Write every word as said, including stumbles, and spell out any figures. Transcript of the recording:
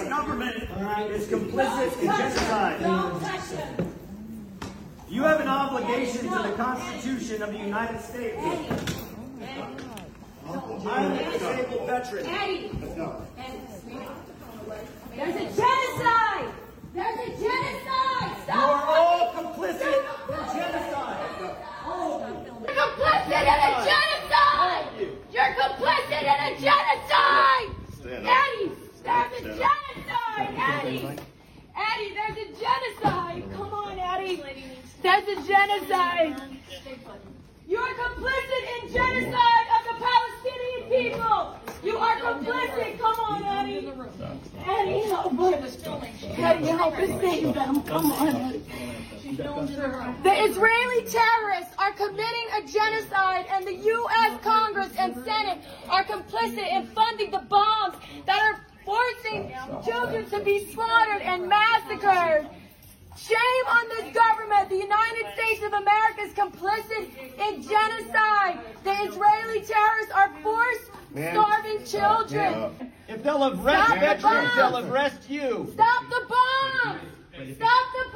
This government is complicit in genocide. You have an obligation to the Constitution of the United States. I'm a disabled veteran. Eddie! There's a genocide! There's a genocide! Stop! You are all complicit in genocide. You're complicit in a genocide! You're complicit in a genocide! Eddie! There's a genocide! Eddie! Eddie, there's a genocide! Come on, Eddie! There's a genocide! You're complicit in genocide of the Palestinian people! You are complicit! Come on, Eddie! Eddie, help us! Eddie, help us save them! Come on, Eddie! The Israeli terrorists are committing a genocide, and the U S Congress and Senate are complicit in funding the bombs that are forcing children to be slaughtered and massacred. Shame on this government. The United States of America is complicit in genocide. The Israeli terrorists are forced starving children. If they'll arrest veterans, they'll arrest you. Stop the bombs! Stop the